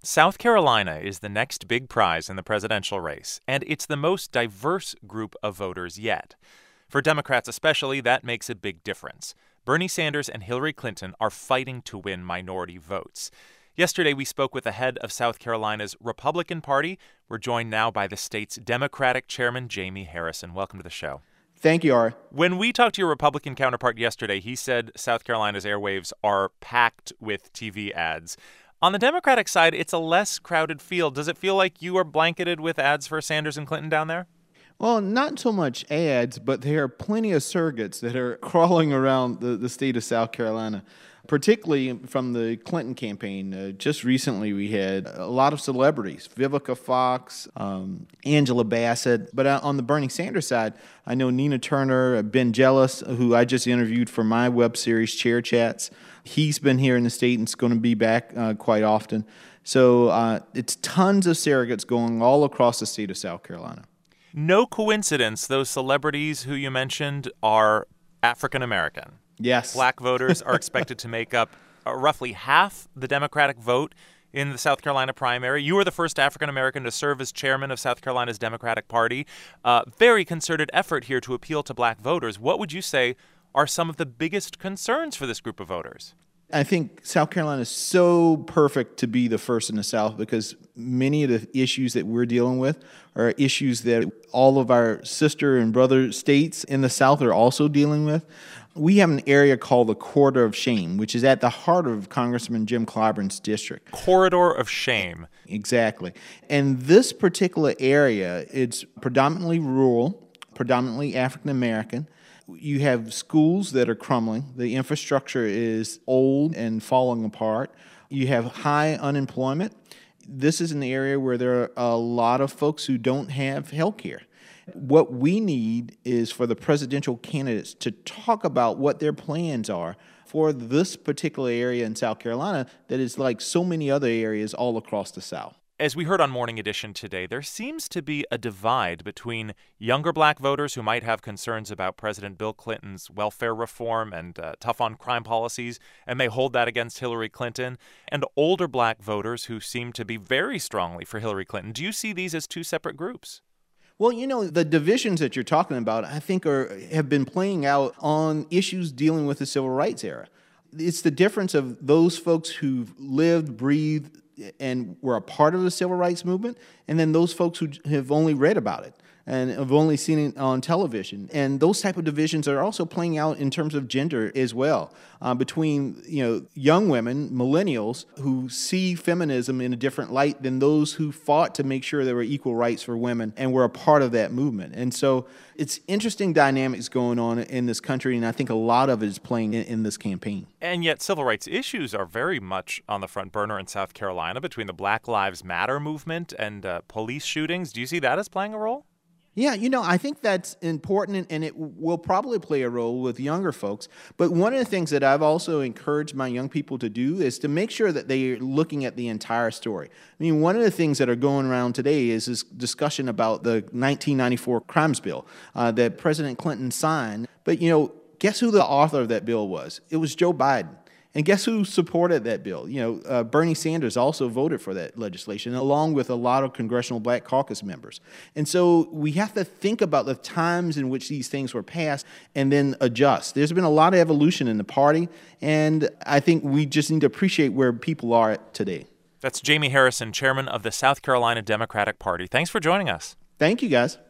South Carolina is the next big prize in the presidential race, and it's the most diverse group of voters yet. For Democrats especially, that makes a big difference. Bernie Sanders and Hillary Clinton are fighting to win minority votes. Yesterday, we spoke with the head of South Carolina's Republican Party. We're joined now by the state's Democratic chairman, Jamie Harrison. Welcome to the show. Thank you, Ari. When we talked to your Republican counterpart yesterday, he said South Carolina's airwaves are packed with TV ads. On the Democratic side, it's a less crowded field. Does it feel like you are blanketed with ads for Sanders and Clinton down there? Well, not so much ads, but there are plenty of surrogates that are crawling around the state of South Carolina, particularly from the Clinton campaign. Just recently, we had a lot of celebrities, Vivica Fox, Angela Bassett. But on the Bernie Sanders side, I know Nina Turner, Ben Jealous, who I just interviewed for my web series, Chair Chats. He's been here in the state and is going to be back quite often. So it's tons of surrogates going all across the state of South Carolina. No coincidence, those celebrities who you mentioned are African American. Yes. Black voters are expected to make up roughly half the Democratic vote in the South Carolina primary. You were the first African American to serve as chairman of South Carolina's Democratic Party. Very concerted effort here to appeal to black voters. What would you say are some of the biggest concerns for this group of voters? I think South Carolina is so perfect to be the first in the South because many of the issues that we're dealing with are issues that all of our sister and brother states in the South are also dealing with. We have an area called the Corridor of Shame, which is at the heart of Congressman Jim Clyburn's district. Corridor of Shame. Exactly. And this particular area, it's predominantly rural, predominantly African American. You have schools that are crumbling. The infrastructure is old and falling apart. You have high unemployment. This is an area where there are a lot of folks who don't have health care. What we need is for the presidential candidates to talk about what their plans are for this particular area in South Carolina that is like so many other areas all across the South. As we heard on Morning Edition today, there seems to be a divide between younger black voters who might have concerns about President Bill Clinton's welfare reform and tough-on-crime policies, and may hold that against Hillary Clinton, and older black voters who seem to be very strongly for Hillary Clinton. Do you see these as two separate groups? Well, you know, the divisions that you're talking about, I think, have been playing out on issues dealing with the civil rights era. It's the difference of those folks who've lived, breathed, and were a part of the civil rights movement, and then those folks who have only read about it and have only seen it on television. And those type of divisions are also playing out in terms of gender as well, between young women, millennials, who see feminism in a different light than those who fought to make sure there were equal rights for women and were a part of that movement. And so it's interesting dynamics going on in this country, and I think a lot of it is playing in this campaign. And yet civil rights issues are very much on the front burner in South Carolina between the Black Lives Matter movement and police shootings. Do you see that as playing a role? Yeah, I think that's important, and it will probably play a role with younger folks. But one of the things that I've also encouraged my young people to do is to make sure that they're looking at the entire story. I mean, one of the things that are going around today is this discussion about the 1994 crimes bill that President Clinton signed. But, guess who the author of that bill was? It was Joe Biden. And guess who supported that bill? Bernie Sanders also voted for that legislation, along with a lot of Congressional Black Caucus members. And so we have to think about the times in which these things were passed and then adjust. There's been a lot of evolution in the party, and I think we just need to appreciate where people are today. That's Jamie Harrison, chairman of the South Carolina Democratic Party. Thanks for joining us. Thank you, guys.